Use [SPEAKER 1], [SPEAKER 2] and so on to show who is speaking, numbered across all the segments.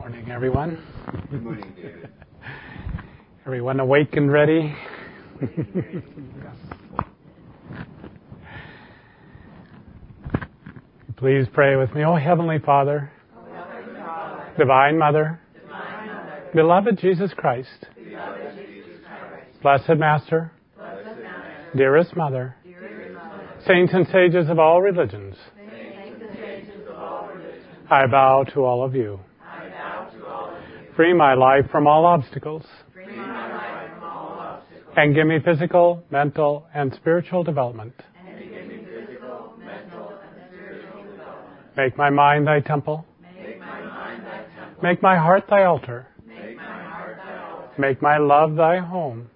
[SPEAKER 1] Morning, everyone.
[SPEAKER 2] Good morning, David.
[SPEAKER 1] Everyone awake and ready? Please pray with me. Oh, Heavenly Father, Divine Mother, Beloved Jesus Christ, Blessed Master, Dearest Mother, Saints and sages of all religions, I bow to all of you. Free my life from all obstacles. And give me physical, mental, and spiritual development. Make my mind thy temple. Make my heart thy altar. Make my love thy home.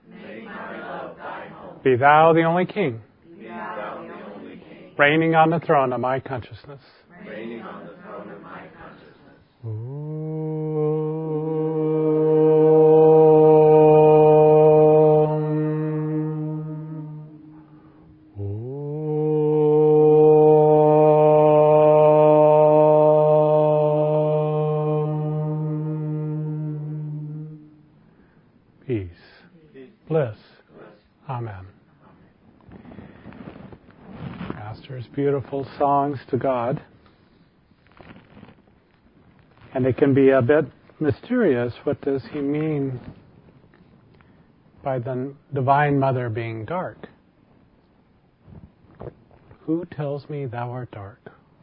[SPEAKER 1] Be thou the only King. Reigning on the throne of my consciousness. Peace, bliss, amen. Master's beautiful songs to God. And it can be a bit mysterious. What does he mean by the Divine Mother being dark? Who tells me thou art dark?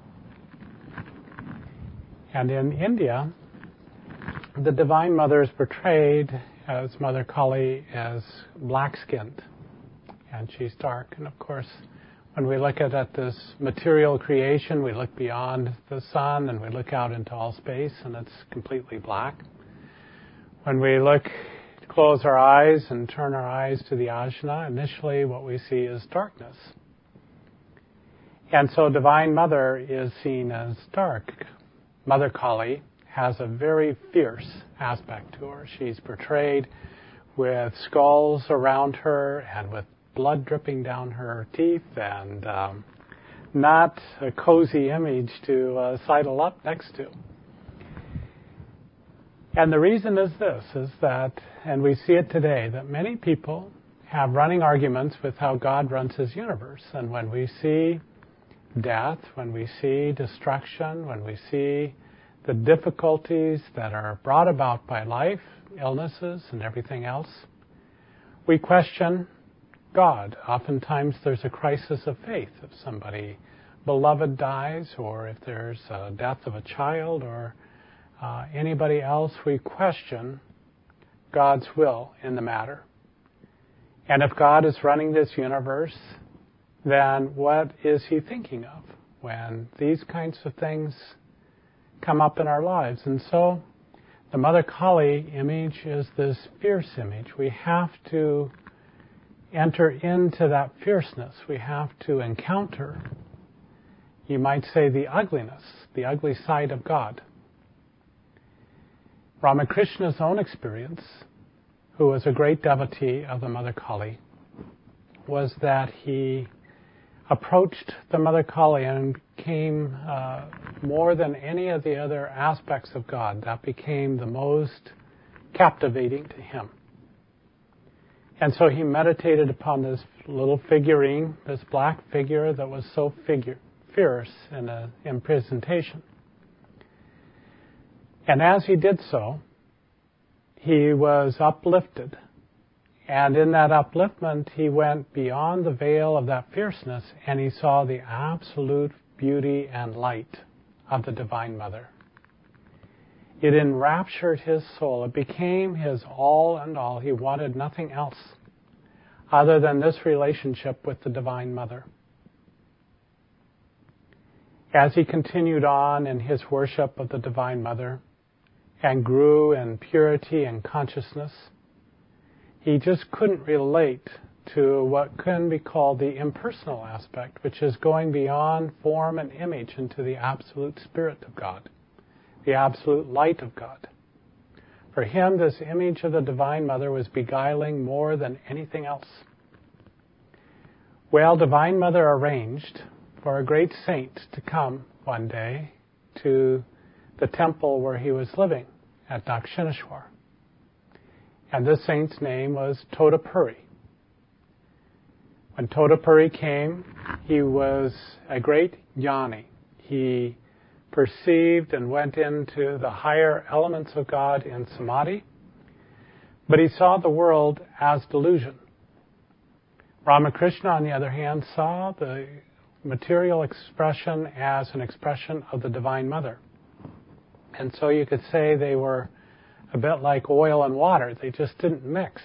[SPEAKER 1] And in India, the Divine Mother is portrayed as Mother Kali as black-skinned, and she's dark. And of course, when we look at this material creation, we look beyond the sun and we look out into all space, and it's completely black. When we close our eyes and turn our eyes to the ajna, initially what we see is darkness. And so Divine Mother is seen as dark. Mother Kali has a very fierce aspect to her. She's portrayed with skulls around her and with blood dripping down her teeth, and not a cozy image to sidle up next to. And the reason is this, is that, and we see it today, that many people have running arguments with how God runs his universe. And when we see death, when we see destruction, when we see the difficulties that are brought about by life, illnesses, and everything else, we question God. Oftentimes there's a crisis of faith. If somebody beloved dies, or if there's a death of a child, or anybody else, we question God's will in the matter. And if God is running this universe, then what is he thinking of when these kinds of things come up in our lives? And so the Mother Kali image is this fierce image. We have to enter into that fierceness. We have to encounter, you might say, the ugliness, the ugly side of God. Ramakrishna's own experience, who was a great devotee of the Mother Kali, was that he approached the Mother Kali and became, more than any of the other aspects of God, that became the most captivating to him. And so he meditated upon this little figurine, this black figure that was so fierce in presentation. And as he did so, he was uplifted. And in that upliftment, he went beyond the veil of that fierceness, and he saw the absolute beauty and light of the Divine Mother. It enraptured his soul. It became his all and all. He wanted nothing else other than this relationship with the Divine Mother. As he continued on in his worship of the Divine Mother and grew in purity and consciousness, he just couldn't relate to what can be called the impersonal aspect, which is going beyond form and image into the absolute spirit of God, the absolute light of God. For him, this image of the Divine Mother was beguiling more than anything else. Well, Divine Mother arranged for a great saint to come one day to the temple where he was living. at Dakshineshwar. And this saint's name was Todapuri. When Todapuri came, he was a great jnani. He perceived and went into the higher elements of God in samadhi, but he saw the world as delusion. Ramakrishna, on the other hand, saw the material expression as an expression of the Divine Mother. And so you could say they were a bit like oil and water. They just didn't mix.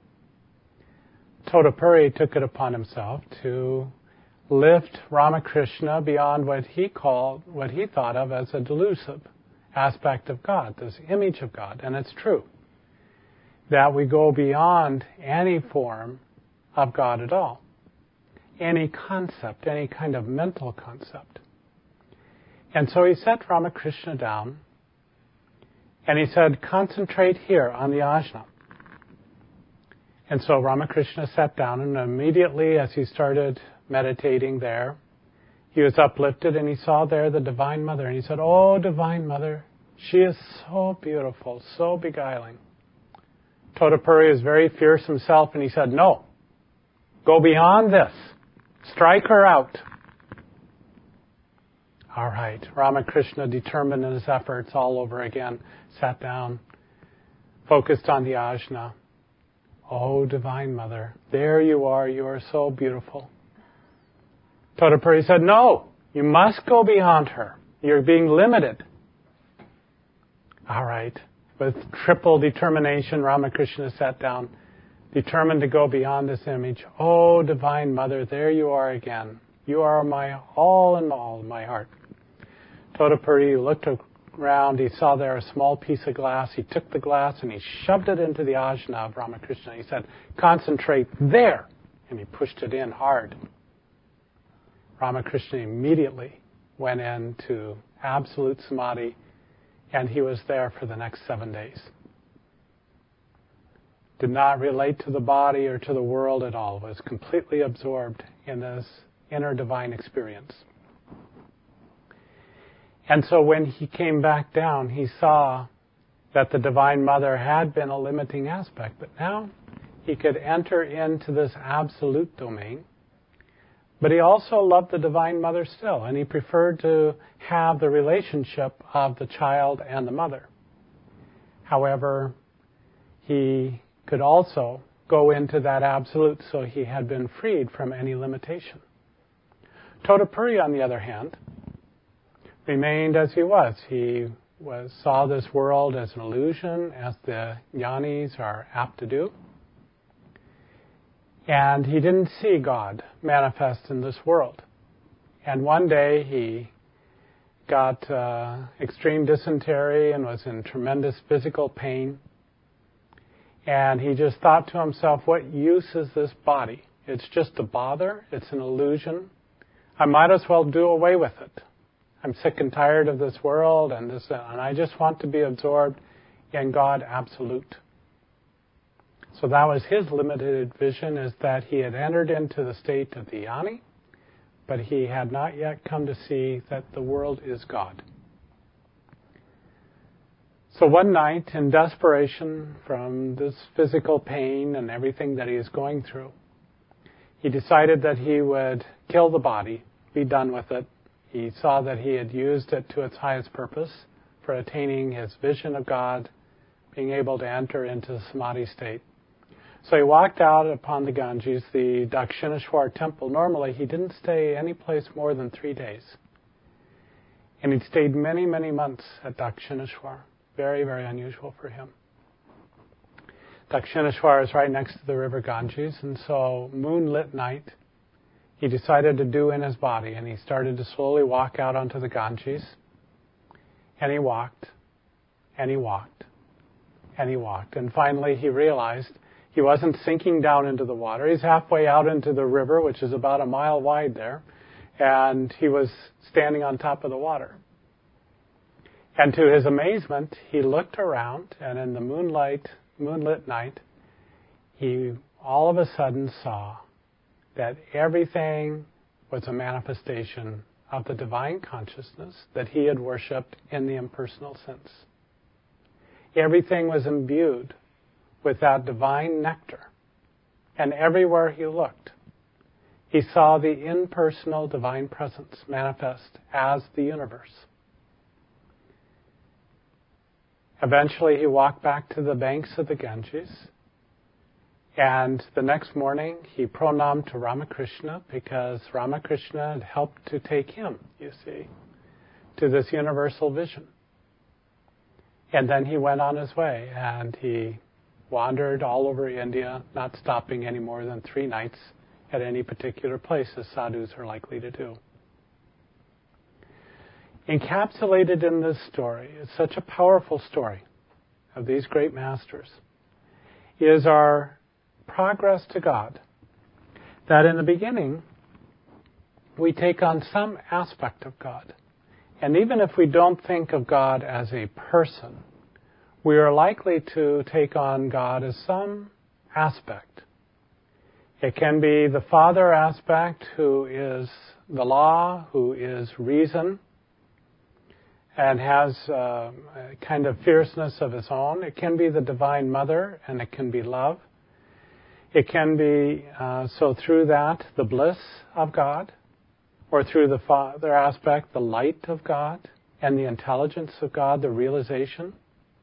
[SPEAKER 1] Todapuri took it upon himself to lift Ramakrishna beyond what he thought of as a delusive aspect of God, this image of God. And it's true that we go beyond any form of God at all, any concept, any kind of mental concept. And so he set Ramakrishna down and he said, concentrate here on the ajna. And so Ramakrishna sat down, and immediately as he started meditating there, he was uplifted and he saw there the Divine Mother. And he said, oh, Divine Mother, she is so beautiful, so beguiling. Todapuri is very fierce himself, and he said, no, go beyond this. Strike her out. All right. Ramakrishna, determined in his efforts all over again, sat down, focused on the ajna. Oh, Divine Mother, there you are so beautiful. Todapuri said, no, you must go beyond her. You're being limited. All right. With triple determination, Ramakrishna sat down, determined to go beyond this image. Oh, Divine Mother, there you are again. You are my all in all in my heart. Todapuri looked around. He saw there a small piece of glass. He took the glass and he shoved it into the ajna of Ramakrishna. He said, concentrate there. And he pushed it in hard. Ramakrishna immediately went into absolute samadhi, and he was there for the next 7 days. Did not relate to the body or to the world at all. Was completely absorbed in this inner divine experience. And so when he came back down, he saw that the Divine Mother had been a limiting aspect, but now he could enter into this absolute domain. But he also loved the Divine Mother still, and he preferred to have the relationship of the child and the mother. However, he could also go into that absolute, so he had been freed from any limitation. Todapuri, on the other hand, remained as he was. He saw this world as an illusion, as the jnanis are apt to do. And he didn't see God manifest in this world. And one day he got extreme dysentery and was in tremendous physical pain. And he just thought to himself, what use is this body? It's just a bother. It's an illusion. I might as well do away with it. I'm sick and tired of this world and I just want to be absorbed in God absolute. So that was his limited vision, is that he had entered into the state of the jnani, but he had not yet come to see that the world is God. So one night, in desperation from this physical pain and everything that he is going through, he decided that he would kill the body, be done with it. He saw that he had used it to its highest purpose for attaining his vision of God, being able to enter into the samadhi state. So he walked out upon the Ganges, the Dakshineshwar temple. Normally, he didn't stay any place more than 3 days. And he'd stayed many, many months at Dakshineshwar. Very, very unusual for him. Dakshineshwar is right next to the river Ganges, and so moonlit night, he decided to do in his body, and he started to slowly walk out onto the Ganges. And he walked, and he walked, and he walked. And finally he realized he wasn't sinking down into the water. He's halfway out into the river, which is about a mile wide there, and he was standing on top of the water. And to his amazement, he looked around, and in the moonlit night, he all of a sudden saw that everything was a manifestation of the divine consciousness that he had worshipped in the impersonal sense. Everything was imbued with that divine nectar. And everywhere he looked, he saw the impersonal divine presence manifest as the universe. Eventually he walked back to the banks of the Ganges, and the next morning he pranam to Ramakrishna, because Ramakrishna had helped to take him, you see, to this universal vision. And then he went on his way, and he wandered all over India, not stopping any more than 3 nights at any particular place, as sadhus are likely to do. Encapsulated in this story, it's such a powerful story of these great masters, is our progress to God. That in the beginning, we take on some aspect of God. And even if we don't think of God as a person, we are likely to take on God as some aspect. It can be the Father aspect, who is the law, who is reason, and has a kind of fierceness of its own. It can be the Divine Mother, and it can be love. It can be, so through that, the bliss of God, or through the Father aspect, the light of God, and the intelligence of God, the realization.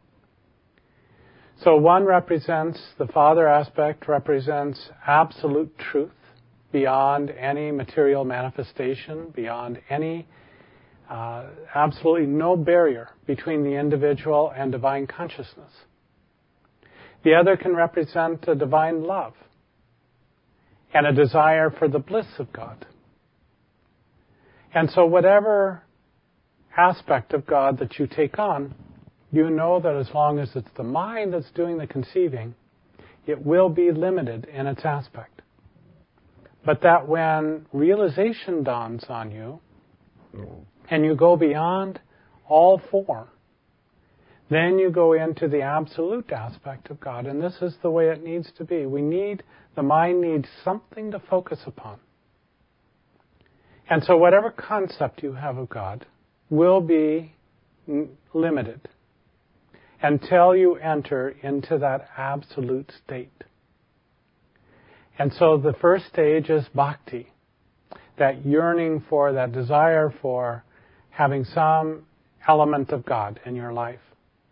[SPEAKER 1] So one represents, the Father aspect represents absolute truth beyond any material manifestation, beyond any, absolutely no barrier between the individual and divine consciousness. The other can represent a divine love and a desire for the bliss of God. And so whatever aspect of God that you take on, you know that as long as it's the mind that's doing the conceiving, it will be limited in its aspect. But that when realization dawns on you, and you go beyond all form, then you go into the absolute aspect of God. And this is the way it needs to be. The mind needs something to focus upon. And so whatever concept you have of God will be limited until you enter into that absolute state. And so the first stage is bhakti, that yearning for, that desire for having some element of God in your life.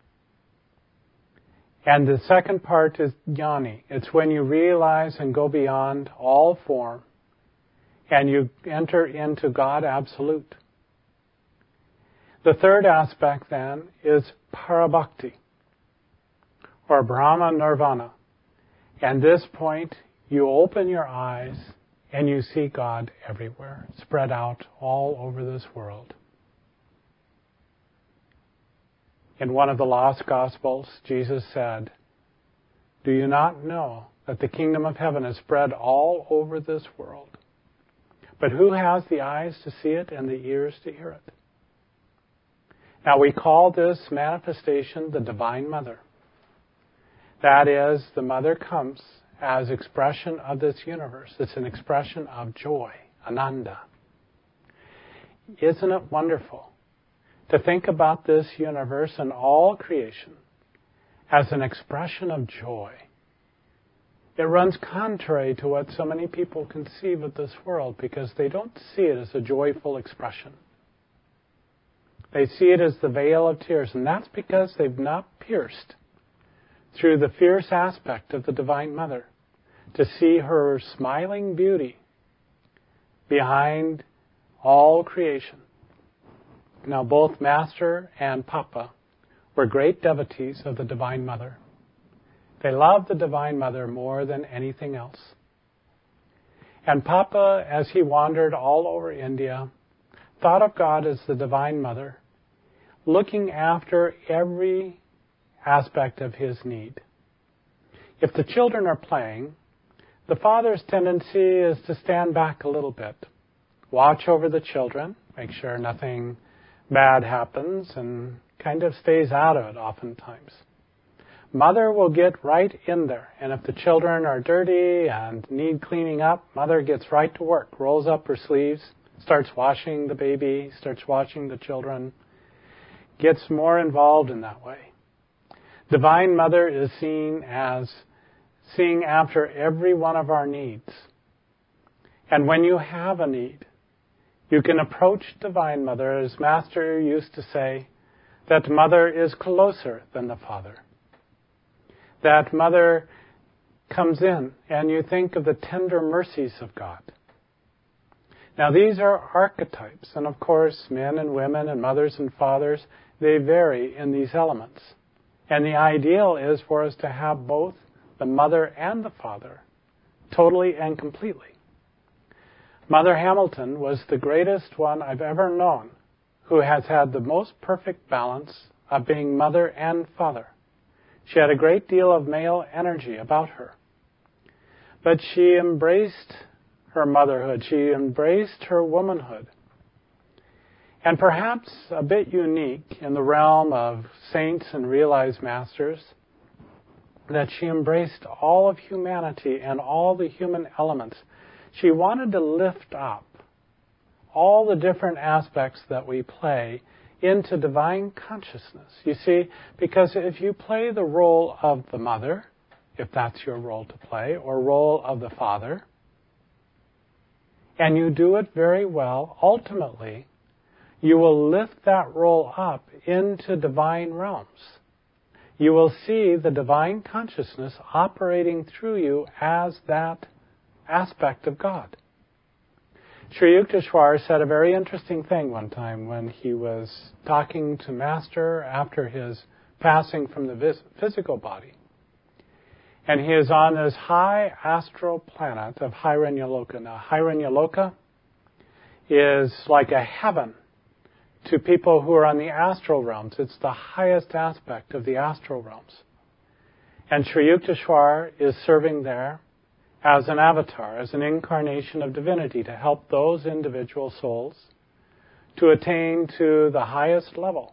[SPEAKER 1] And the second part is jnani. It's when you realize and go beyond all form, and you enter into God absolute. The third aspect then is parabhakti, or Brahma Nirvana. And this point, you open your eyes and you see God everywhere, spread out all over this world. In one of the lost Gospels, Jesus said, "Do you not know that the kingdom of heaven is spread all over this world? But who has the eyes to see it and the ears to hear it?" Now we call this manifestation the Divine Mother. That is, the Mother comes as expression of this universe. It's an expression of joy, ananda. Isn't it wonderful to think about this universe and all creation as an expression of joy? It runs contrary to what so many people conceive of this world, because they don't see it as a joyful expression. They see it as the veil of tears, and that's because they've not pierced through the fierce aspect of the Divine Mother to see her smiling beauty behind all creation. Now, both Master and Papa were great devotees of the Divine Mother. They loved the Divine Mother more than anything else. And Papa, as he wandered all over India, thought of God as the Divine Mother, looking after every aspect of his need. If the children are playing, the father's tendency is to stand back a little bit, watch over the children, make sure nothing bad happens, and kind of stays out of it oftentimes. Mother will get right in there, and if the children are dirty and need cleaning up, Mother gets right to work, rolls up her sleeves, starts washing the baby, starts washing the children, gets more involved in that way. Divine Mother is seen as seeing after every one of our needs. And when you have a need, you can approach Divine Mother, as Master used to say, that Mother is closer than the Father. That Mother comes in and you think of the tender mercies of God. Now these are archetypes, and of course men and women and mothers and fathers, they vary in these elements. And the ideal is for us to have both the Mother and the Father, totally and completely. Mother Hamilton was the greatest one I've ever known who has had the most perfect balance of being mother and father. She had a great deal of male energy about her. But she embraced her motherhood. She embraced her womanhood. And perhaps a bit unique in the realm of saints and realized masters, that she embraced all of humanity and all the human elements. She wanted to lift up all the different aspects that we play into divine consciousness. You see, because if you play the role of the mother, if that's your role to play, or role of the father, and you do it very well, ultimately, you will lift that role up into divine realms. You will see the divine consciousness operating through you as that aspect of God. Sri Yukteswar said a very interesting thing one time when he was talking to Master after his passing from the physical body. And he is on this high astral planet of Hiranyaloka. Now, Hiranyaloka is like a heaven to people who are on the astral realms. It's the highest aspect of the astral realms. And Sri Yukteswar is serving there as an avatar, as an incarnation of divinity to help those individual souls to attain to the highest level.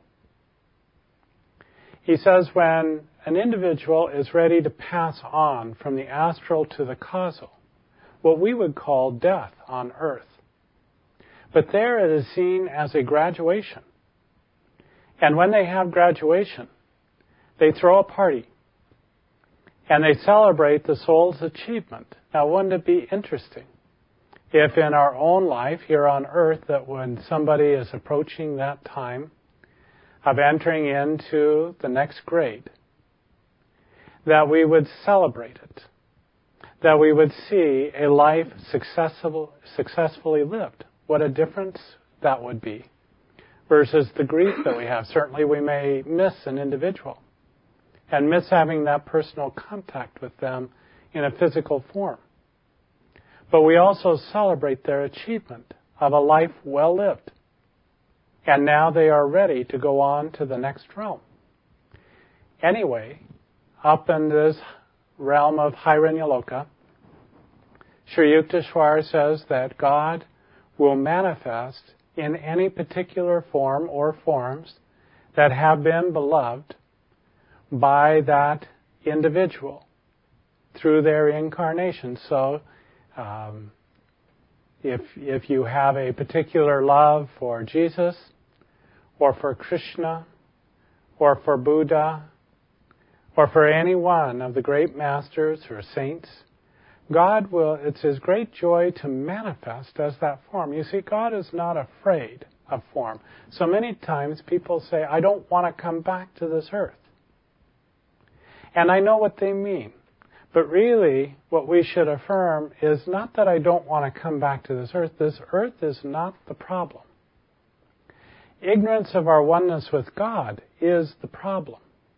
[SPEAKER 1] He says when an individual is ready to pass on from the astral to the causal, what we would call death on earth. But there it is seen as a graduation. And when they have graduation, they throw a party. And they celebrate the soul's achievement. Now, wouldn't it be interesting if in our own life here on earth that when somebody is approaching that time of entering into the next grade, that we would celebrate it, that we would see a life successfully lived. What a difference that would be versus the grief that we have. Certainly we may miss an individual and miss having that personal contact with them in a physical form. But we also celebrate their achievement of a life well lived. And now they are ready to go on to the next realm. Anyway, up in this realm of Hiranyaloka, Sri Yukteswar says that God will manifest in any particular form or forms that have been beloved by that individual through their incarnation. So, if you have a particular love for Jesus, or for Krishna, or for Buddha, or for any one of the great masters or saints, God will, it's His great joy to manifest as that form. You see, God is not afraid of form. So many times people say, I don't want to come back to this earth. And I know what they mean. But really, what we should affirm is not that I don't want to come back to this earth. This earth is not the problem. Ignorance of our oneness with God is the problem.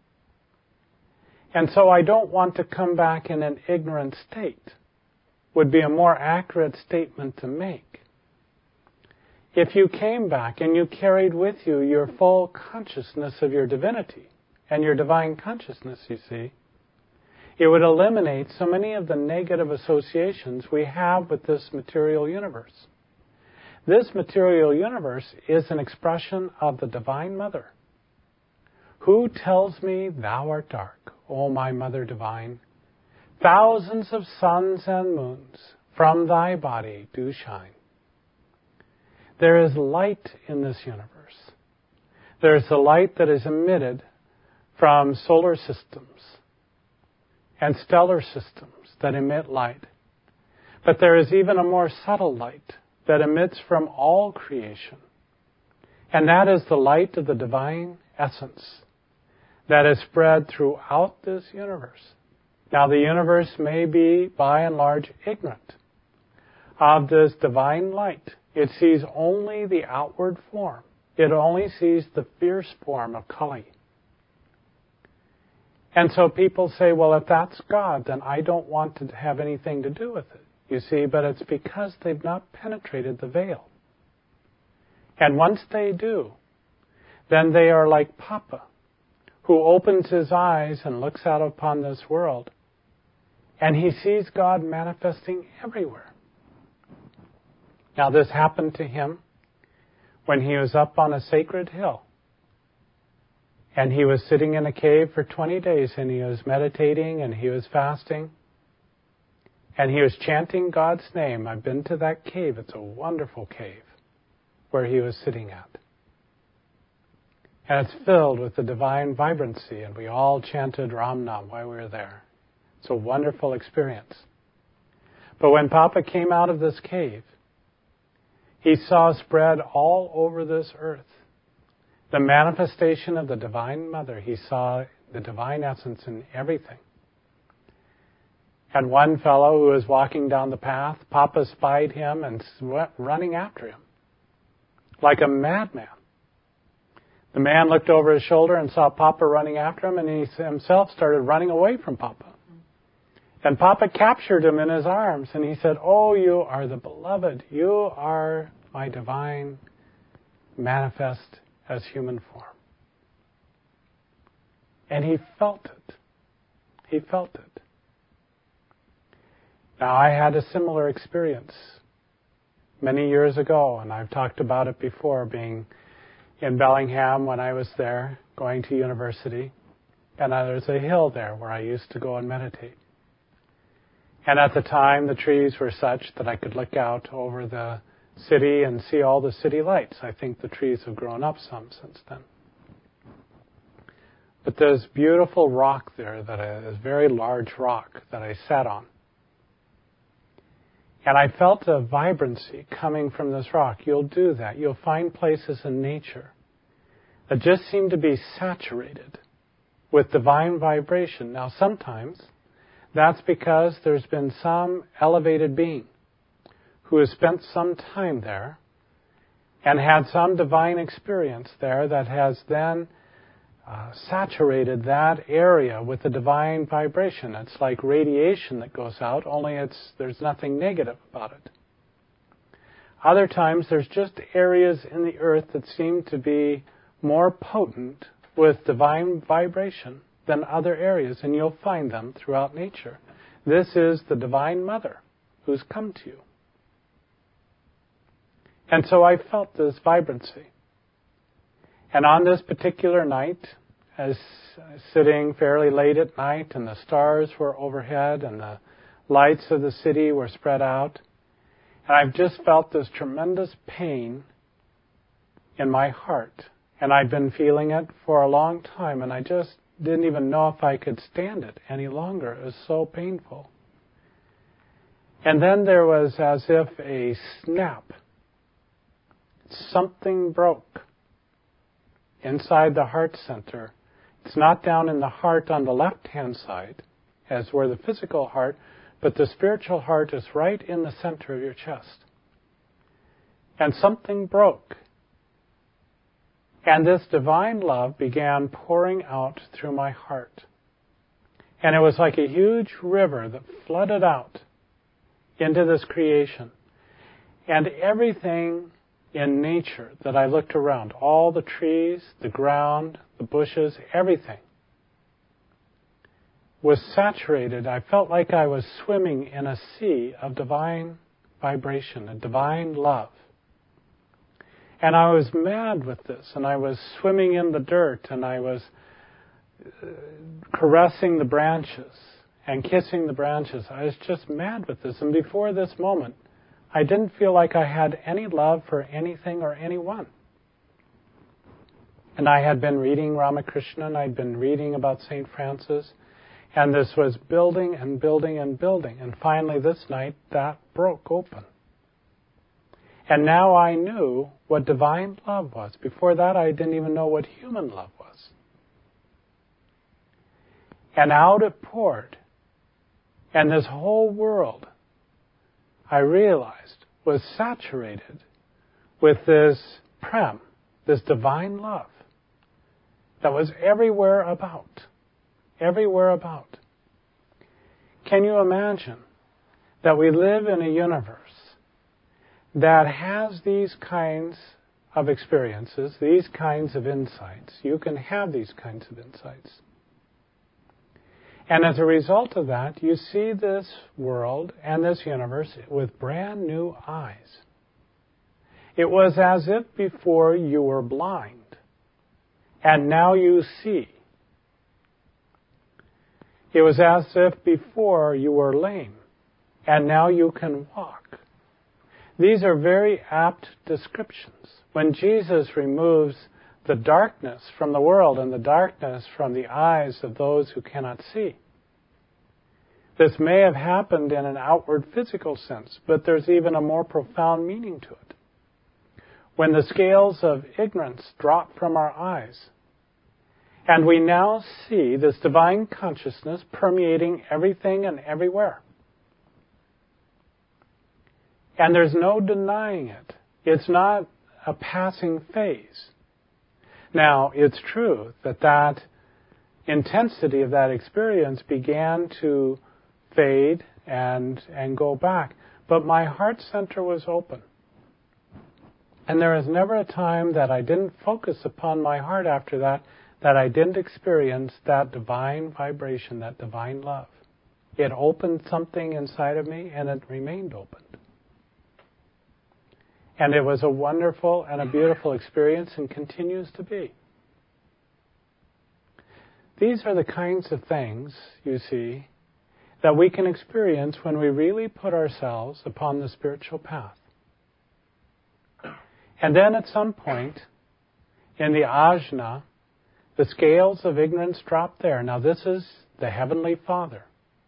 [SPEAKER 1] And so I don't want to come back in an ignorant state, would be a more accurate statement to make. If you came back and you carried with you your full consciousness of your divinity and your divine consciousness, you see, it would eliminate so many of the negative associations we have with this material universe. This material universe is an expression of the Divine Mother. Who tells me thou art dark, O my Mother Divine? Thousands of suns and moons from thy body do shine. There is light in this universe. There is the light that is emitted from solar systems and stellar systems that emit light. But there is even a more subtle light that emits from all creation. And that is the light of the divine essence that is spread throughout this universe. Now, the universe may be, by and large, ignorant of this divine light. It sees only the outward form. It only sees the fierce form of Kali. And so people say, well, if that's God, then I don't want to have anything to do with it. You see, but it's because they've not penetrated the veil. And once they do, then they are like Papa, who opens his eyes and looks out upon this world, and he sees God manifesting everywhere. Now, this happened to him when he was up on a sacred hill. And he was sitting in a cave for 20 days, and he was meditating, and he was fasting. And he was chanting God's name. I've been to that cave. It's a wonderful cave where he was sitting at. And it's filled with the divine vibrancy, and we all chanted Ram Nam while we were there. It's a wonderful experience. But when Papa came out of this cave, he saw spread all over this earth the manifestation of the Divine Mother. He saw the divine essence in everything. And one fellow who was walking down the path, Papa spied him and went running after him like a madman. The man looked over his shoulder and saw Papa running after him, and he himself started running away from Papa. And Papa captured him in his arms, and he said, "Oh, you are the beloved. You are my divine manifest as human form." And he felt it. He felt it. Now, I had a similar experience many years ago, and I've talked about it before, being in Bellingham when I was there, going to university. And there's a hill there where I used to go and meditate. And at the time, the trees were such that I could look out over the city and see all the city lights. I think the trees have grown up some since then. But there's beautiful rock there, a very large rock that I sat on. And I felt a vibrancy coming from this rock. You'll do that. You'll find places in nature that just seem to be saturated with divine vibration. Now, sometimes that's because there's been some elevated being who has spent some time there and had some divine experience there that has then saturated that area with the divine vibration. It's like radiation that goes out, only there's nothing negative about it. Other times there's just areas in the earth that seem to be more potent with divine vibration than other areas, and you'll find them throughout nature. This is the Divine Mother who's come to you. And so I felt this vibrancy. And on this particular night, as sitting fairly late at night, and the stars were overhead, and the lights of the city were spread out, and I've just felt this tremendous pain in my heart. And I'd been feeling it for a long time, and I just didn't even know if I could stand it any longer. It was so painful. And then there was as if a snap. Something broke inside the heart center. It's not down in the heart on the left-hand side, as where the physical heart, but the spiritual heart is right in the center of your chest. And something broke. And this divine love began pouring out through my heart. And it was like a huge river that flooded out into this creation. And everything in nature that I looked around, all the trees, the ground, the bushes, everything was saturated. I felt like I was swimming in a sea of divine vibration, a divine love. And I was mad with this, and I was swimming in the dirt, and I was caressing the branches and kissing the branches. I was just mad with this. And before this moment, I didn't feel like I had any love for anything or anyone. And I had been reading Ramakrishna, and I'd been reading about St. Francis, and this was building and building and building. And finally this night, that broke open. And now I knew what divine love was. Before that, I didn't even know what human love was. And out it poured. And this whole world, I realized, was saturated with this prem, this divine love that was everywhere about. Everywhere about. Can you imagine that we live in a universe that has these kinds of experiences, these kinds of insights? You can have these kinds of insights. And as a result of that, you see this world and this universe with brand new eyes. It was as if before you were blind, and now you see. It was as if before you were lame, and now you can walk. These are very apt descriptions. When Jesus removes the darkness from the world and the darkness from the eyes of those who cannot see. This may have happened in an outward physical sense, but there's even a more profound meaning to it. When the scales of ignorance drop from our eyes, and we now see this divine consciousness permeating everything and everywhere. And there's no denying it. It's not a passing phase. Now, it's true that that intensity of that experience began to fade and go back. But my heart center was open. And there is never a time that I didn't focus upon my heart after that I didn't experience that divine vibration, that divine love. It opened something inside of me, and it remained opened. And it was a wonderful and a beautiful experience, and continues to be. These are the kinds of things, you see, that we can experience when we really put ourselves upon the spiritual path. And then at some point, in the ajna, the scales of ignorance drop there. Now this is the Heavenly Father.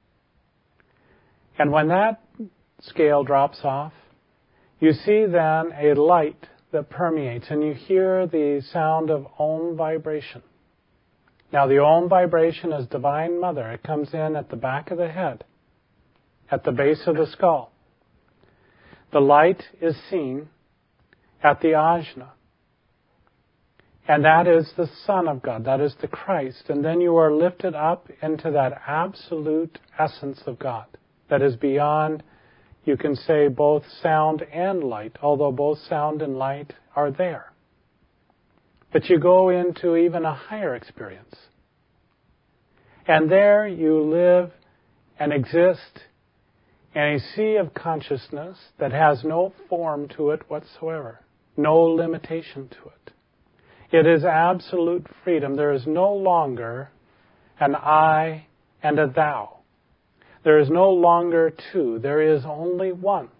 [SPEAKER 1] And when that scale drops off, you see then a light that permeates, and you hear the sound of Om vibration. Now the Om vibration is Divine Mother. It comes in at the back of the head, at the base of the skull. The light is seen at the ajna. And that is the Son of God. That is the Christ. And then you are lifted up into that absolute essence of God that is beyond, you can say, both sound and light, although both sound and light are there. But you go into even a higher experience. And there you live and exist in a sea of consciousness that has no form to it whatsoever, no limitation to it. It is absolute freedom. There is no longer an I and a thou. There is no longer two. There is only one.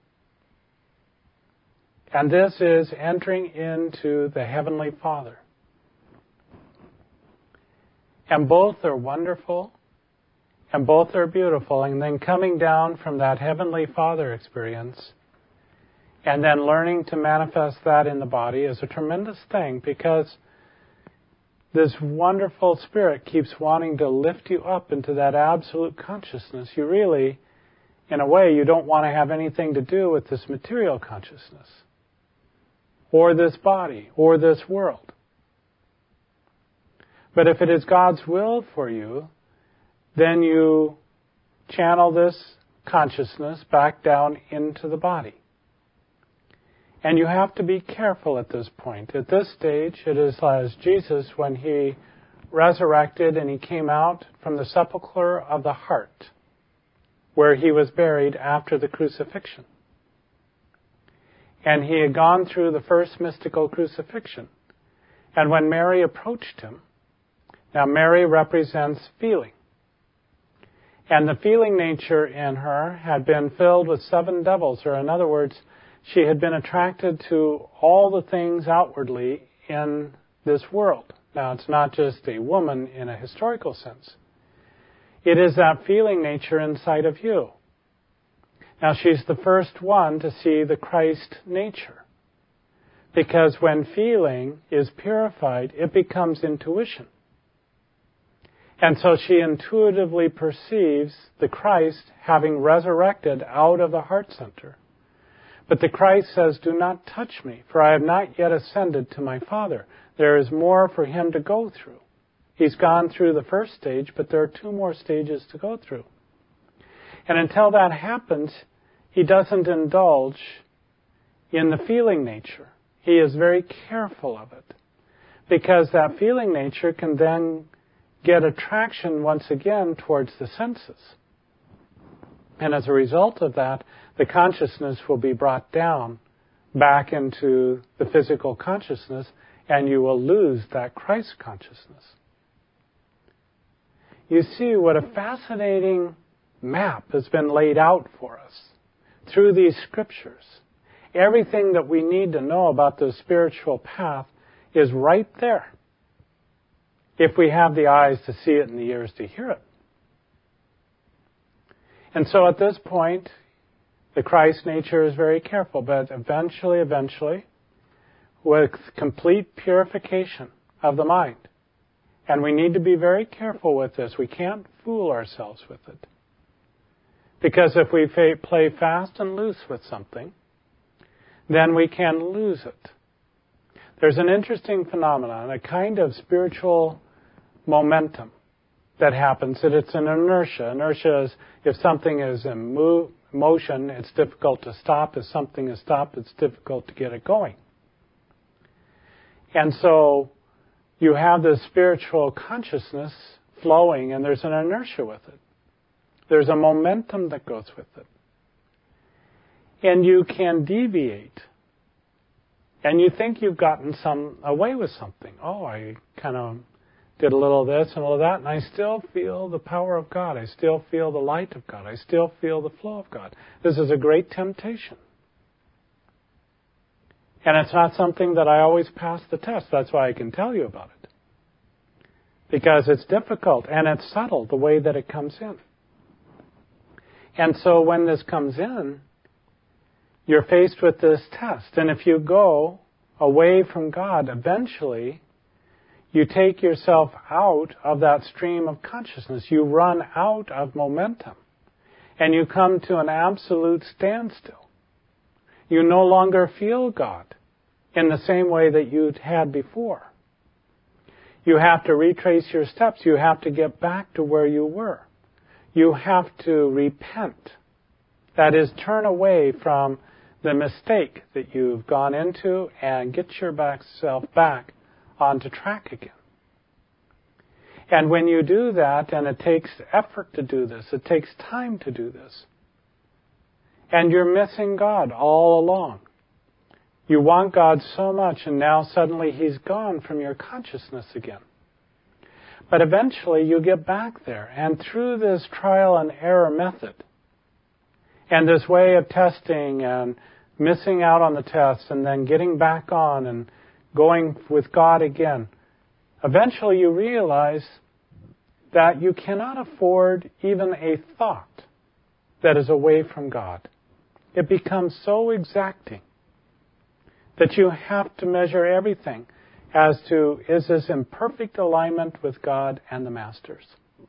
[SPEAKER 1] And this is entering into the Heavenly Father. And both are wonderful, and both are beautiful. And then coming down from that Heavenly Father experience, and then learning to manifest that in the body is a tremendous thing, because this wonderful Spirit keeps wanting to lift you up into that absolute consciousness. You really, in a way, you don't want to have anything to do with this material consciousness, or this body, or this world. But if it is God's will for you, then you channel this consciousness back down into the body. And you have to be careful at this point. At this stage, it is as Jesus, when he resurrected and he came out from the sepulchre of the heart, where he was buried after the crucifixion. And he had gone through the first mystical crucifixion. And when Mary approached him, now Mary represents feeling. And the feeling nature in her had been filled with 7 devils, or in other words, she had been attracted to all the things outwardly in this world. Now, it's not just a woman in a historical sense. It is that feeling nature inside of you. Now, she's the first one to see the Christ nature. Because when feeling is purified, it becomes intuition. And so she intuitively perceives the Christ having resurrected out of the heart center. But the Christ says, "Do not touch me, for I have not yet ascended to my Father." There is more for him to go through. He's gone through the first stage, but there are 2 more stages to go through. And until that happens, he doesn't indulge in the feeling nature. He is very careful of it. Because that feeling nature can then get attraction once again towards the senses. And as a result of that, the consciousness will be brought down back into the physical consciousness, and you will lose that Christ consciousness. You see what a fascinating map has been laid out for us through these scriptures. Everything that we need to know about the spiritual path is right there, if we have the eyes to see it and the ears to hear it. And so at this point, the Christ nature is very careful, but eventually, with complete purification of the mind, and we need to be very careful with this. We can't fool ourselves with it. Because if we play fast and loose with something, then we can lose it. There's an interesting phenomenon, a kind of spiritual momentum that happens, that it's an inertia. Inertia is if something is in motion, it's difficult to stop. If something is stopped, it's difficult to get it going. And so you have this spiritual consciousness flowing, and there's an inertia with it. There's a momentum that goes with it. And you can deviate. And you think you've gotten away with something. Oh, I kind of did a little of this and a little of that, and I still feel the power of God. I still feel the light of God. I still feel the flow of God. This is a great temptation. And it's not something that I always pass the test. That's why I can tell you about it. Because it's difficult and it's subtle, the way that it comes in. And so when this comes in, you're faced with this test. And if you go away from God, eventually you take yourself out of that stream of consciousness. You run out of momentum. And you come to an absolute standstill. You no longer feel God in the same way that you'd had before. You have to retrace your steps. You have to get back to where you were. You have to repent. That is, turn away from the mistake that you've gone into and get yourself back onto track again. And when you do that, and it takes effort to do this, it takes time to do this, and you're missing God all along. You want God so much, and now suddenly He's gone from your consciousness again. But eventually you get back there, and through this trial and error method, and this way of testing and missing out on the tests and then getting back on and going with God again, eventually you realize that you cannot afford even a thought that is away from God. It becomes so exacting that you have to measure everything as to, is this in perfect alignment with God and the Masters?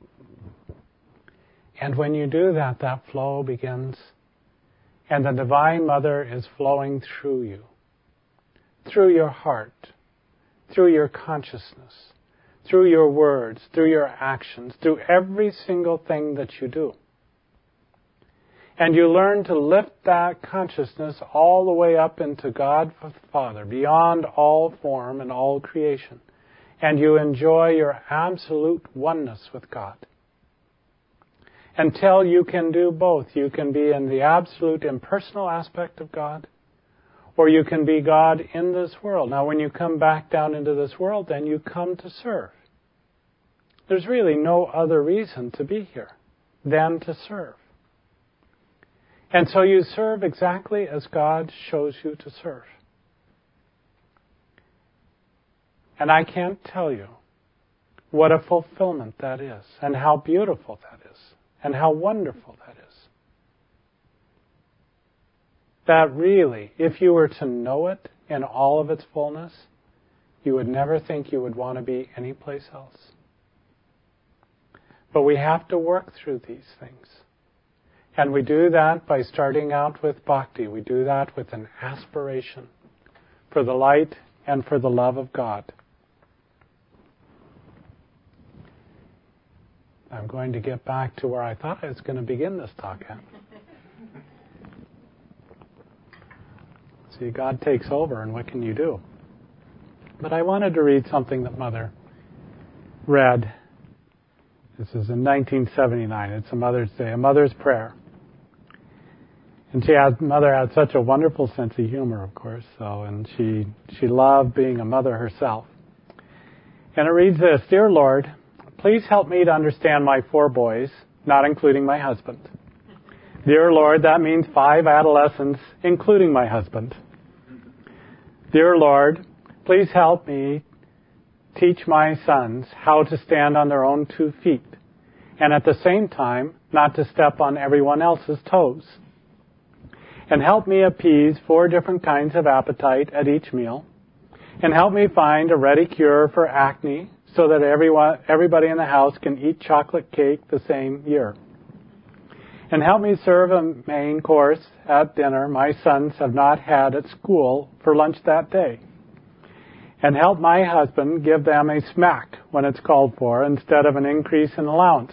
[SPEAKER 1] And when you do that, that flow begins, and the Divine Mother is flowing through you, through your heart, through your consciousness, through your words, through your actions, through every single thing that you do. And you learn to lift that consciousness all the way up into God the Father, beyond all form and all creation. And you enjoy your absolute oneness with God. Until you can do both. You can be in the absolute impersonal aspect of God, or you can be God in this world. Now, when you come back down into this world, then you come to serve. There's really no other reason to be here than to serve. And so you serve exactly as God shows you to serve. And I can't tell you what a fulfillment that is, and how beautiful that is, and how wonderful that is. That really, if you were to know it in all of its fullness, you would never think you would want to be anyplace else. But we have to work through these things. And we do that by starting out with bhakti. We do that with an aspiration for the light and for the love of God. I'm going to get back to where I thought I was going to begin this talk at. See, God takes over, and what can you do? But I wanted to read something that Mother read. This is in 1979. It's a Mother's Day, a Mother's Prayer. And Mother had such a wonderful sense of humor, of course, and she loved being a mother herself. And it reads this: Dear Lord, please help me to understand my 4 boys, not including my husband. Dear Lord, that means 5 adolescents, including my husband. Dear Lord, please help me teach my sons how to stand on their own 2 feet, and at the same time, not to step on everyone else's toes. And help me appease 4 different kinds of appetite at each meal, and help me find a ready cure for acne so that everybody in the house can eat chocolate cake the same year. And help me serve a main course at dinner my sons have not had at school for lunch that day. And help my husband give them a smack when it's called for instead of an increase in allowance.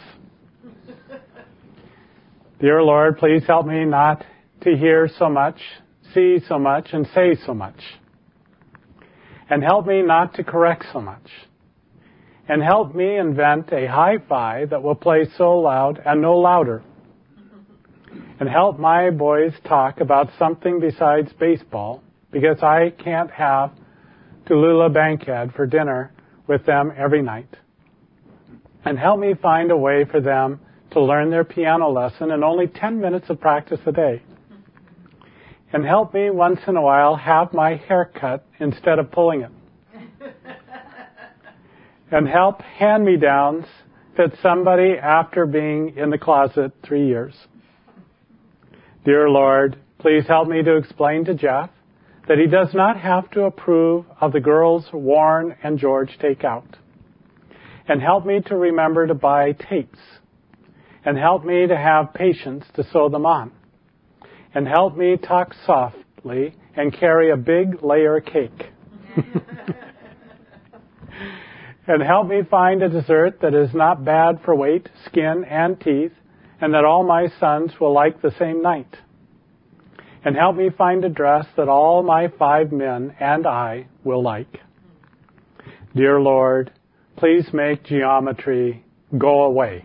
[SPEAKER 1] Dear Lord, please help me not to hear so much, see so much, and say so much. And help me not to correct so much. And help me invent a hi-fi that will play so loud and no louder. And help my boys talk about something besides baseball, because I can't have Tallulah Bankhead for dinner with them every night. And help me find a way for them to learn their piano lesson in only 10 minutes of practice a day. And help me once in a while have my hair cut instead of pulling it. And help hand-me-downs fit somebody after being in the closet 3 years. Dear Lord, please help me to explain to Jeff that he does not have to approve of the girls Warren and George take out. And help me to remember to buy tapes. And help me to have patience to sew them on. And help me talk softly and carry a big layer of cake. And help me find a dessert that is not bad for weight, skin, and teeth, and that all my sons will like the same night. And help me find a dress that all my 5 men and I will like. Dear Lord, please make geometry go away.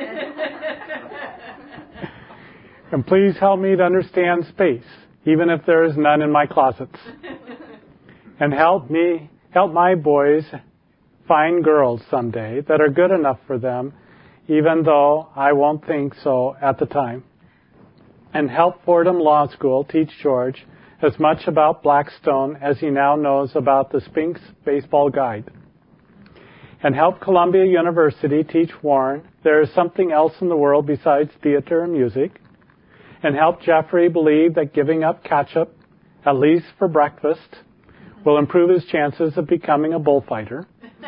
[SPEAKER 1] And please help me to understand space, even if there is none in my closets. And help my boys find girls someday that are good enough for them, even though I won't think so at the time. And help Fordham Law School teach George as much about Blackstone as he now knows about the Spinks Baseball Guide. And help Columbia University teach Warren there is something else in the world besides theater and music. And help Jeffrey believe that giving up ketchup, at least for breakfast, will improve his chances of becoming a bullfighter.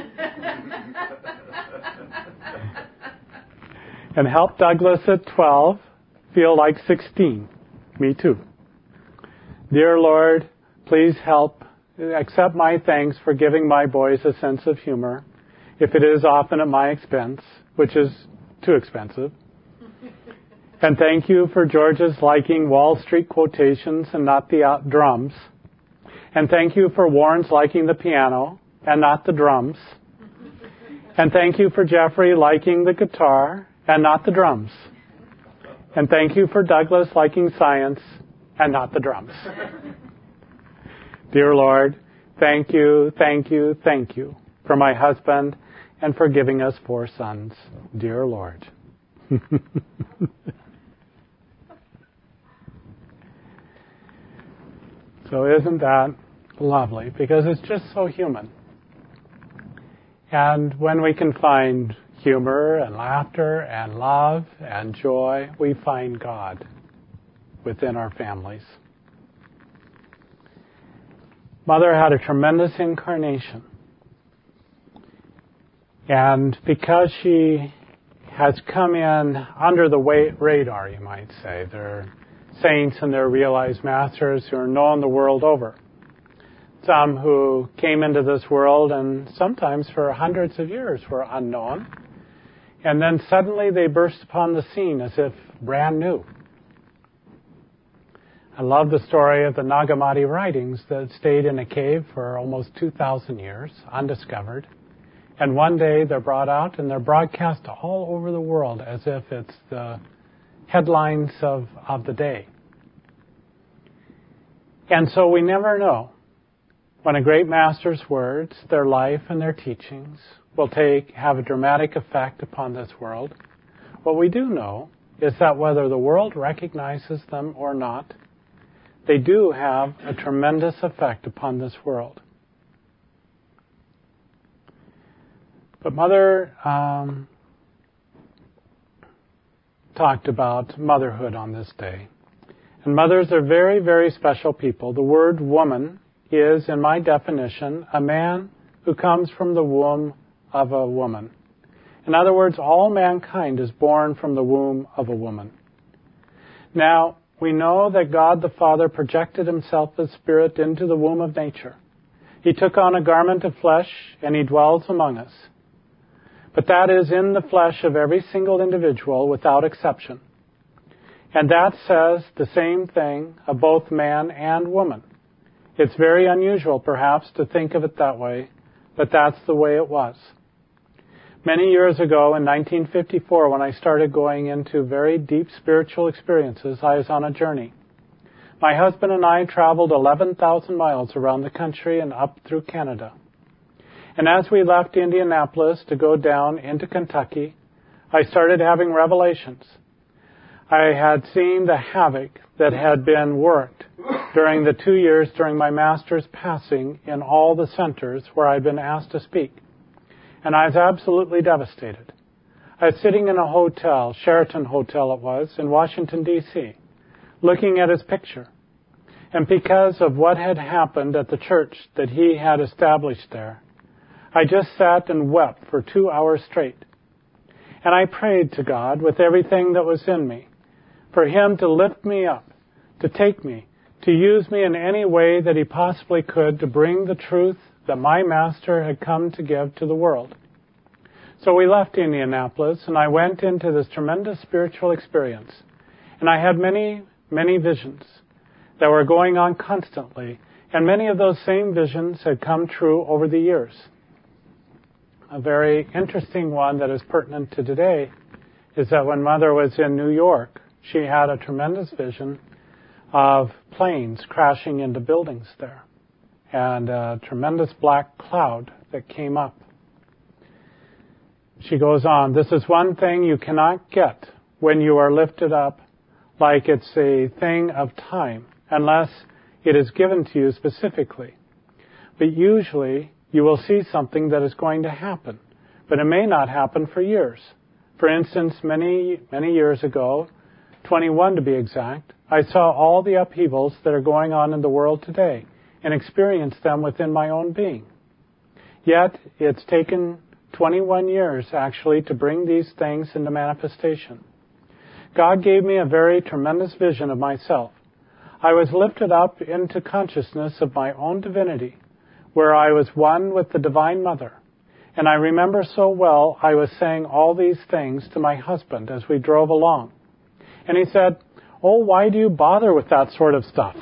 [SPEAKER 1] And help Douglas at 12 feel like 16. Me too. Dear Lord, please accept my thanks for giving my boys a sense of humor, if it is often at my expense, which is too expensive. And thank you for George's liking Wall Street quotations and not the drums. And thank you for Warren's liking the piano and not the drums. And thank you for Jeffrey liking the guitar and not the drums. And thank you for Douglas liking science and not the drums. Dear Lord, thank you, thank you, thank you for my husband and for giving us 4 sons. Dear Lord. So isn't that lovely? Because it's just so human. And when we can find humor and laughter and love and joy, we find God within our families. Mother had a tremendous incarnation. And because she has come in under the radar, you might say, there are saints and there are realized masters who are known the world over. Some who came into this world and sometimes for hundreds of years were unknown. And then suddenly they burst upon the scene as if brand new. I love the story of the Nag Hammadi writings that stayed in a cave for almost 2,000 years, undiscovered. And one day they're brought out and they're broadcast all over the world as if it's the headlines of the day. And so we never know when a great master's words, their life and their teachings will have a dramatic effect upon this world. What we do know is that whether the world recognizes them or not, they do have a tremendous effect upon this world. But Mother talked about motherhood on this day. And mothers are very, very special people. The word woman is, in my definition, a man who comes from the womb of a woman. In other words, all mankind is born from the womb of a woman. Now, we know that God the Father projected himself as spirit into the womb of nature. He took on a garment of flesh and he dwells among us. But that is in the flesh of every single individual without exception. And that says the same thing of both man and woman. It's very unusual, perhaps, to think of it that way, but that's the way it was. Many years ago, in 1954, when I started going into very deep spiritual experiences, I was on a journey. My husband and I traveled 11,000 miles around the country and up through Canada. And as we left Indianapolis to go down into Kentucky, I started having revelations. I had seen the havoc that had been worked during the 2 years during my master's passing in all the centers where I'd been asked to speak. And I was absolutely devastated. I was sitting in a hotel, Sheraton Hotel it was, in Washington, D.C., looking at his picture. And because of what had happened at the church that he had established there, I just sat and wept for 2 hours straight. And I prayed to God with everything that was in me for him to lift me up, to take me, to use me in any way that he possibly could to bring the truth that my master had come to give to the world. So we left Indianapolis, and I went into this tremendous spiritual experience. And I had many, many visions that were going on constantly, and many of those same visions had come true over the years. A very interesting one that is pertinent to today is that when Mother was in New York, she had a tremendous vision of planes crashing into buildings there, and a tremendous black cloud that came up. She goes on, this is one thing you cannot get when you are lifted up like it's a thing of time, unless it is given to you specifically. But usually you will see something that is going to happen, but it may not happen for years. For instance, many, many years ago, 21 to be exact, I saw all the upheavals that are going on in the world today and experienced them within my own being. Yet, it's taken 21 years, actually, to bring these things into manifestation. God gave me a very tremendous vision of myself. I was lifted up into consciousness of my own divinity, where I was one with the Divine Mother. And I remember so well, I was saying all these things to my husband as we drove along. And he said, oh, why do you bother with that sort of stuff?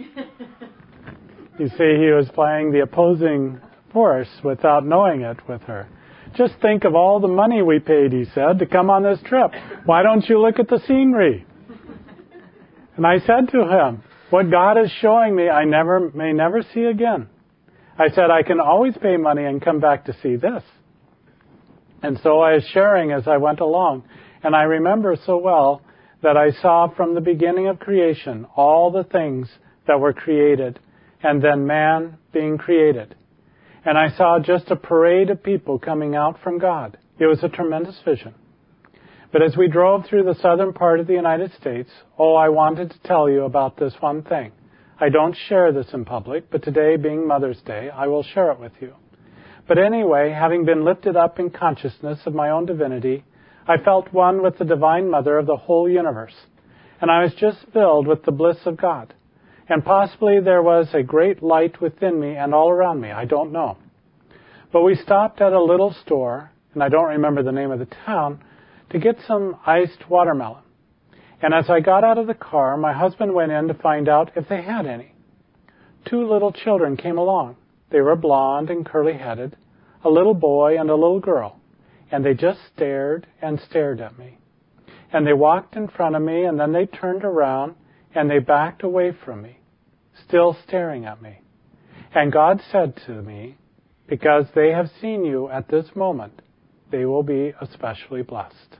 [SPEAKER 1] You see, he was playing the opposing force without knowing it with her. Just think of all the money we paid, he said, to come on this trip. Why don't you look at the scenery? And I said to him, what God is showing me, I may never see again. I said, I can always pay money and come back to see this. And so I was sharing as I went along. And I remember so well that I saw from the beginning of creation all the things that were created, and then man being created. And I saw just a parade of people coming out from God. It was a tremendous vision. But as we drove through the southern part of the United States, I wanted to tell you about this one thing. I don't share this in public, but today, being Mother's Day, I will share it with you. But anyway, having been lifted up in consciousness of my own divinity, I felt one with the Divine Mother of the whole universe. And I was just filled with the bliss of God. And possibly there was a great light within me and all around me. I don't know. But we stopped at a little store, and I don't remember the name of the town, to get some iced watermelon. And as I got out of the car, my husband went in to find out if they had any. 2 little children came along. They were blonde and curly-headed, a little boy and a little girl. And they just stared and stared at me. And they walked in front of me, and then they turned around, and they backed away from me, still staring at me. And God said to me, because they have seen you at this moment, they will be especially blessed.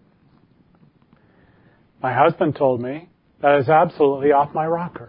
[SPEAKER 1] My husband told me that is absolutely off my rocker.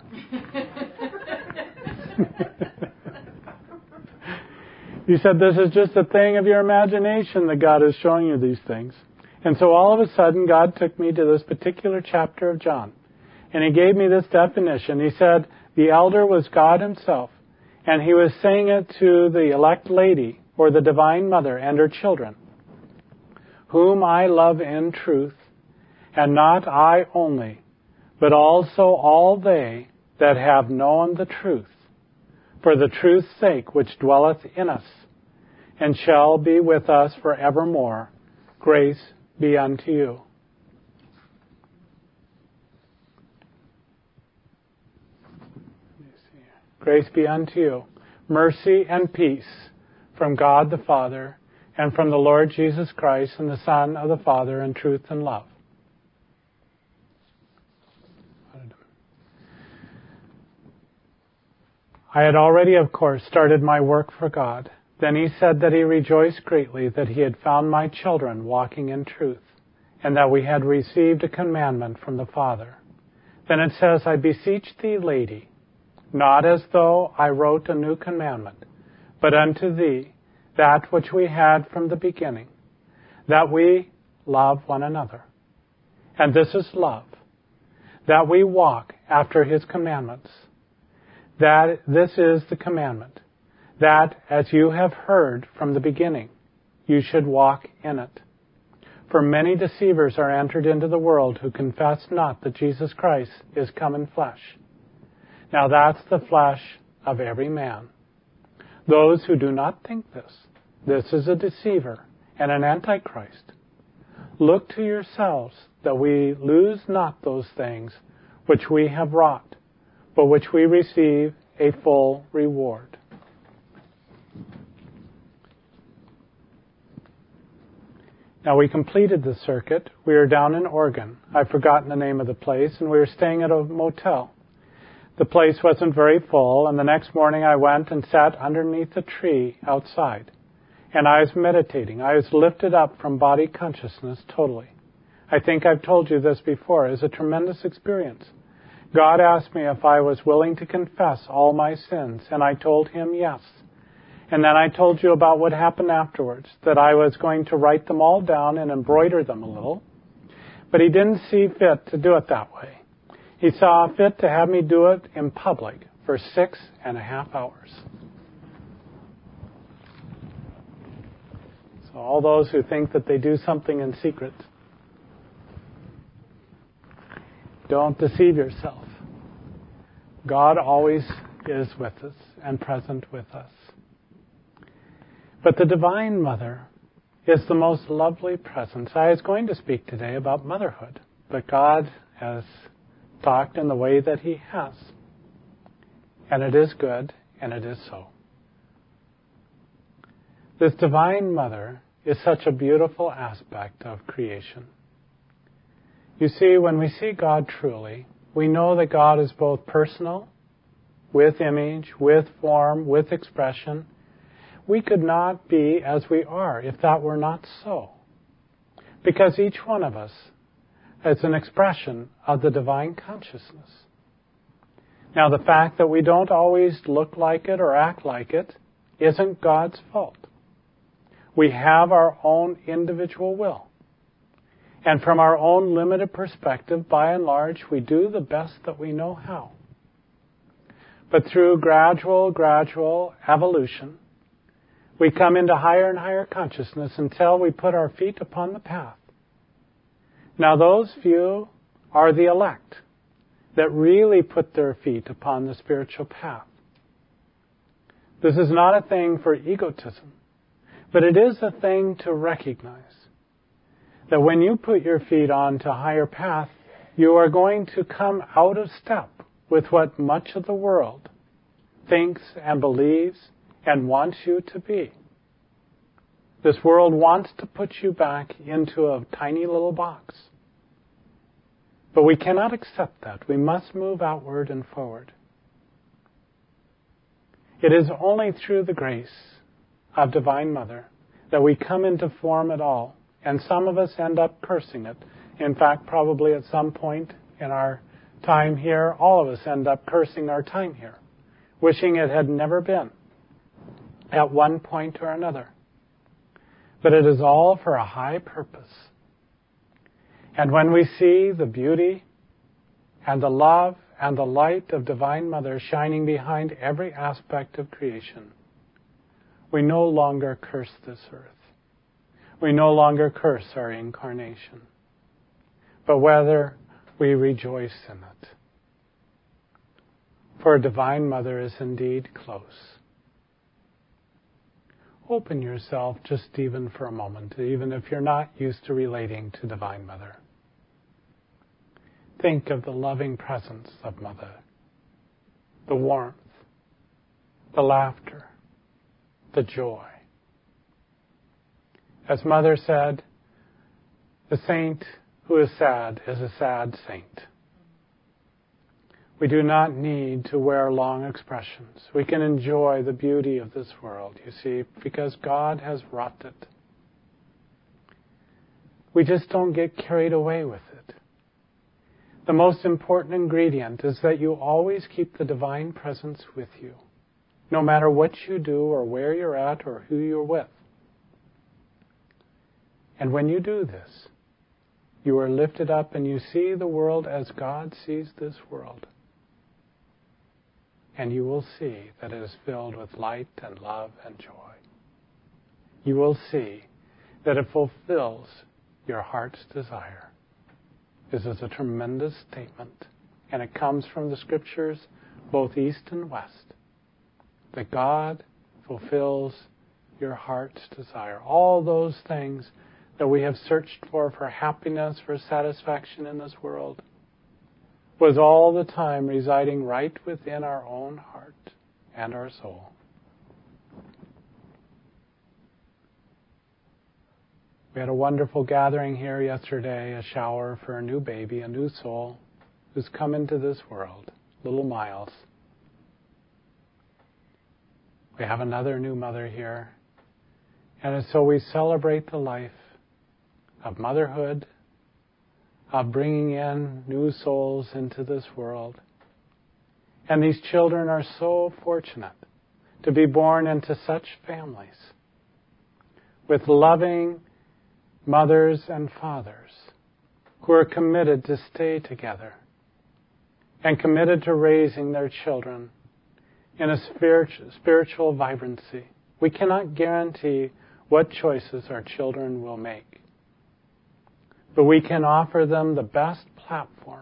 [SPEAKER 1] He said, this is just a thing of your imagination that God is showing you these things. And so all of a sudden, God took me to this particular chapter of John. And he gave me this definition. He said, the elder was God himself. And he was saying it to the elect lady, or the Divine Mother, and her children, whom I love in truth, and not I only, but also all they that have known the truth, for the truth's sake which dwelleth in us, and shall be with us forevermore. Grace be unto you. Grace be unto you. Mercy and peace from God the Father, and from the Lord Jesus Christ, and the Son of the Father, in truth and love. I had already, of course, started my work for God. Then he said that he rejoiced greatly that he had found my children walking in truth, and that we had received a commandment from the Father. Then it says, I beseech thee, lady, not as though I wrote a new commandment, but unto thee that which we had from the beginning, that we love one another. And this is love, that we walk after his commandments. That this is the commandment, that as you have heard from the beginning, you should walk in it. For many deceivers are entered into the world who confess not that Jesus Christ is come in flesh. Now that's the flesh of every man. Those who do not think this, this is a deceiver and an antichrist. Look to yourselves that we lose not those things which we have wrought, but which we receive a full reward. Now we completed the circuit. We were down in Oregon. I've forgotten the name of the place, and we were staying at a motel. The place wasn't very full, and the next morning I went and sat underneath a tree outside. And I was meditating. I was lifted up from body consciousness totally. I think I've told you this before. It was a tremendous experience. God asked me if I was willing to confess all my sins, and I told him yes. And then I told you about what happened afterwards, that I was going to write them all down and embroider them a little. But he didn't see fit to do it that way. He saw fit to have me do it in public for 6.5 hours. So all those who think that they do something in secret, don't deceive yourself. God always is with us and present with us. But the Divine Mother is the most lovely presence. I was going to speak today about motherhood, but God has talked in the way that he has. And it is good, and it is so. This Divine Mother is such a beautiful aspect of creation. You see, when we see God truly, we know that God is both personal, with image, with form, with expression. We could not be as we are if that were not so. Because each one of us is an expression of the divine consciousness. Now, the fact that we don't always look like it or act like it isn't God's fault. We have our own individual will. And from our own limited perspective, by and large, we do the best that we know how. But through gradual evolution, we come into higher and higher consciousness until we put our feet upon the path. Now those few are the elect that really put their feet upon the spiritual path. This is not a thing for egotism, but it is a thing to recognize that when you put your feet onto a higher path, you are going to come out of step with what much of the world thinks and believes and wants you to be. This world wants to put you back into a tiny little box. But we cannot accept that. We must move outward and forward. It is only through the grace of Divine Mother that we come into form at all. And some of us end up cursing it. In fact, probably at some point in our time here, all of us end up cursing our time here, wishing it had never been at one point or another. But it is all for a high purpose. And when we see the beauty and the love and the light of Divine Mother shining behind every aspect of creation, we no longer curse this earth. We no longer curse our incarnation, but whether we rejoice in it. For Divine Mother is indeed close. Open yourself just even for a moment, even if you're not used to relating to Divine Mother. Think of the loving presence of Mother, the warmth, the laughter, the joy. As Mother said, the saint who is sad is a sad saint. We do not need to wear long expressions. We can enjoy the beauty of this world, you see, because God has wrought it. We just don't get carried away with it. The most important ingredient is that you always keep the divine presence with you, no matter what you do or where you're at or who you're with. And when you do this, you are lifted up and you see the world as God sees this world. And you will see that it is filled with light and love and joy. You will see that it fulfills your heart's desire. This is a tremendous statement, and it comes from the Scriptures, both East and West, that God fulfills your heart's desire. All those things that we have searched for happiness, for satisfaction in this world, was all the time residing right within our own heart and our soul. We had a wonderful gathering here yesterday, a shower for a new baby, a new soul who's come into this world, little Miles. We have another new mother here. And so we celebrate the life of motherhood, of bringing in new souls into this world. And these children are so fortunate to be born into such families with loving mothers and fathers who are committed to stay together and committed to raising their children in a spiritual vibrancy. We cannot guarantee what choices our children will make, but we can offer them the best platform,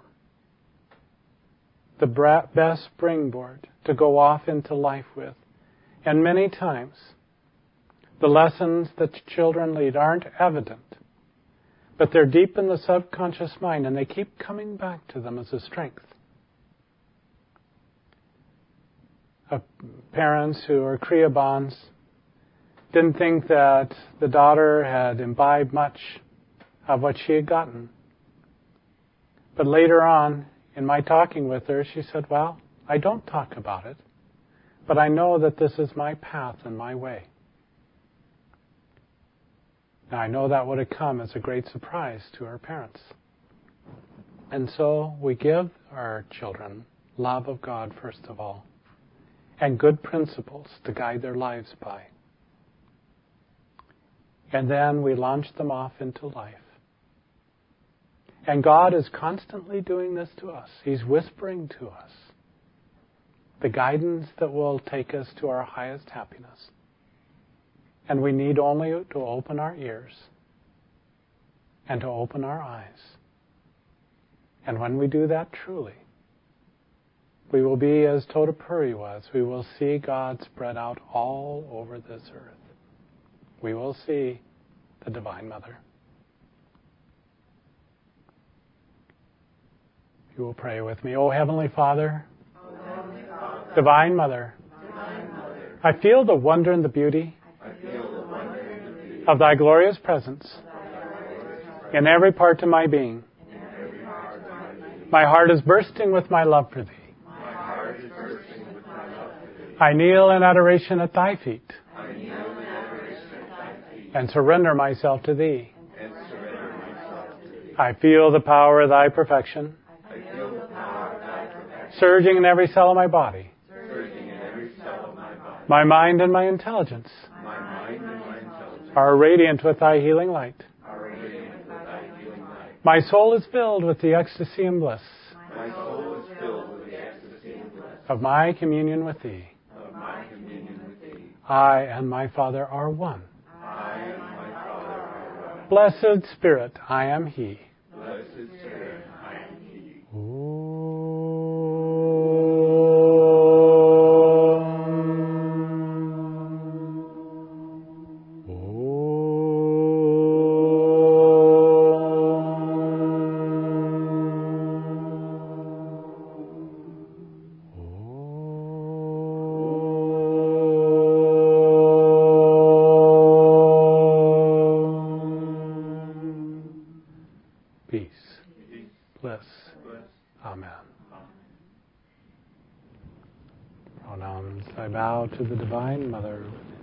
[SPEAKER 1] the best springboard to go off into life with. And many times, the lessons that children lead aren't evident, but they're deep in the subconscious mind, and they keep coming back to them as a strength. Parents who are Kriya Bans didn't think that the daughter had imbibed much of what she had gotten. But later on, in my talking with her, she said, well, I don't talk about it, but I know that this is my path and my way. Now, I know that would have come as a great surprise to her parents. And so we give our children love of God, first of all, and good principles to guide their lives by. And then we launch them off into life. And God is constantly doing this to us. He's whispering to us the guidance that will take us to our highest happiness. And we need only to open our ears and to open our eyes. And when we do that truly, we will be as Totapuri was. We will see God spread out all over this earth. We will see the Divine Mother. You will pray with me. O Heavenly Father, Divine Mother, I feel the wonder and the beauty of Thy glorious presence in every part of my being. My heart is bursting with my love for Thee. I kneel in adoration at Thy feet and surrender myself to Thee. I feel the power of Thy perfection surging in every cell of my body. My mind and my intelligence are radiant with Thy healing light. My soul is filled with the ecstasy and bliss of my communion with Thee. I and my Father are one. Blessed Spirit, I am He. Peace, bliss. Amen. Pronouns. I bow to the Divine Mother.